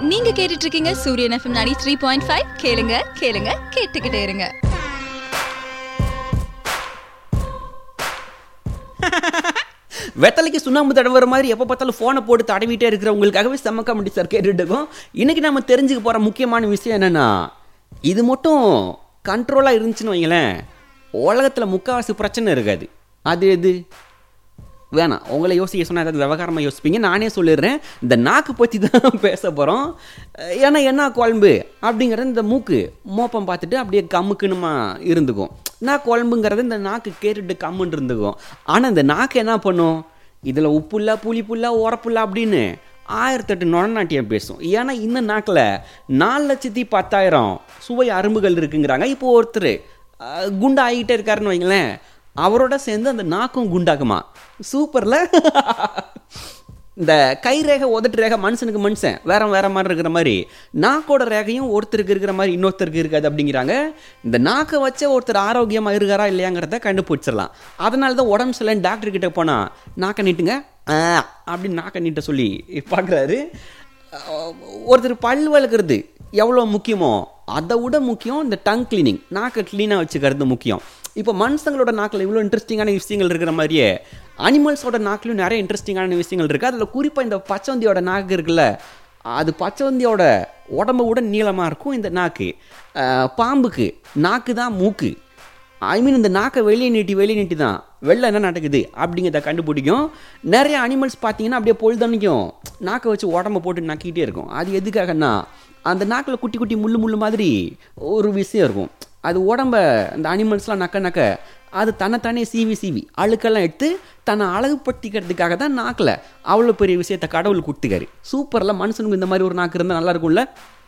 நீங்க கேட்டுட்டு இருக்கீங்க சூரியன் எஃப்எம் 93.5. கேளுங்க கேளுங்க கேட்டுக்கிட்டே இருங்க. வெத்தலைக்கு சுண்ணாம்பு தடவுற மாதிரி எப்போ பார்த்தாலும் ஃபோனை போட்டு தடவிட்டே இருக்கிறவங்களுக்காகவே செம்ம காமெடி சார் கேட்டுட்டு இருக்கோம். இன்னைக்கு நம்ம தெரிஞ்சுக்க போகிற முக்கியமான விஷயம் என்னென்னா, இது மட்டும் கண்ட்ரோலாக இருந்துச்சுன்னு வைங்களேன், உலகத்தில் முக்கால்வாசி பிரச்சனை இருக்காது. அது எது வேணாம், உங்களை யோசிக்க சொன்னால் ஏதாவது விவகாரமாக யோசிப்பீங்க. நானே சொல்லிடுறேன், இந்த நாக்கு பற்றி தான் பேச போகிறோம். ஏன்னா என்ன குழம்பு அப்படிங்கிறது இந்த மூக்கு மோப்பம் பார்த்துட்டு அப்படியே கம்முக்குன்னுமா இருந்துக்கும். நான் குழம்புங்கிறது இந்த நாக்கு கேட்டுட்டு கம்முன்னு இருந்துக்கும். ஆனால் இந்த நாக்கு என்ன பண்ணும், இதில் உப்புல்லா புளிப்புல்லா உரப்புல்லா அப்படின்னு 1008 நொடநாட்டியம் பேசும். ஏன்னா இந்த நாக்கில் 4,10,000 சுவை அரும்புகள் இருக்குங்கிறாங்க. இப்போ ஒருத்தர் குண்டா ஆகிட்டே இருக்காருன்னு வைங்களேன், அவரோட சேர்ந்து அந்த நாக்கும் குண்டாகுமா? சூப்பரில். இந்த கை ரேகை உதட்டு ரேகை மனுஷனுக்கு மனுஷன் வேற வேற மாதிரி இருக்கிற மாதிரி நாக்கோட ரேகையும் ஒருத்தருக்கு இருக்கிற மாதிரி இன்னொருத்தருக்கு இருக்காது அப்படிங்கிறாங்க. இந்த நாக்கை வச்ச ஒருத்தர் ஆரோக்கியமாக இருக்காரா இல்லையாங்கிறத கண்டுபிடிச்சிடலாம். அதனால தான் உடம்பு சரியில்லைன்னு டாக்டர் கிட்ட போனால் நாக்கை நீட்டுங்க அப்படின்னு நாக்கை நீட்ட சொல்லி பார்க்குறாரு. ஒருத்தர் பல் வளர்க்குறது எவ்வளோ முக்கியமோ அதை விட முக்கியம் இந்த டங் கிளீனிங், நாக்கை க்ளீனாக வச்சுக்கிறது முக்கியம். இப்போ மனுஷங்களோட நாக்கில் இவ்வளோ இன்ட்ரெஸ்டிங்கான விஷயங்கள் இருக்கிற மாதிரியே அனிமல்ஸோட நாக்கிலையும் நிறைய இன்ட்ரெஸ்டிங்கான விஷயங்கள் இருக்குது. அதில் குறிப்பாக இந்த பச்சவந்தியோட நாக்கு இருக்குல்ல, அது பச்சவந்தியோட உடம்பை விட நீளமாக இருக்கும் இந்த நாக்கு. பாம்புக்கு நாக்கு தான் மூக்கு. இந்த நாக்கை வெளியே நீட்டி தான் வெளில என்ன நடக்குது அப்படிங்கிறத கண்டுபிடிக்கும். நிறைய அனிமல்ஸ் பார்த்தீங்கன்னா அப்படியே பொழுதன்னைக்கும் நாக்கை வச்சு உடம்பை போட்டு நக்கிக்கிட்டே இருக்கும். அது எதுக்காகன்னா, அந்த நாக்கில் குட்டி குட்டி முள்ளு மாதிரி ஒரு விஷயம் இருக்கும். அது உடம்ப அந்த அனிமல்ஸ்லாம் நக்க அது தன்னைத்தானே சீவி அழுக்கெல்லாம் எடுத்து தன்னை அழகுப்படுத்திக்கிறதுக்காக தான் நாக்கில் அவ்வளோ பெரிய விஷயத்தை கடவுள் கொடுத்துக்காரு. சூப்பரில். மனுஷனுக்கு இந்த மாதிரி ஒரு நாக்கு இருந்தால் நல்லா இருக்கும்ல.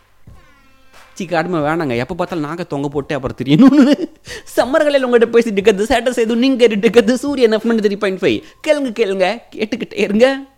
கடுமை வேணாங்க, எப்போ பார்த்தாலும் நாக்கை தொங்க போட்டு அப்புறம் தெரியணும்னு. சம்மர்களில் உங்கள்கிட்ட பேசிட்டு இருக்கிறது சேட்டை செய்து நீங்கள் கேட்டுட்டு இருக்கிறது சூரியன் எஃப்எம் 93.5. கேளுங்க கேட்டுக்கிட்டே இருங்க.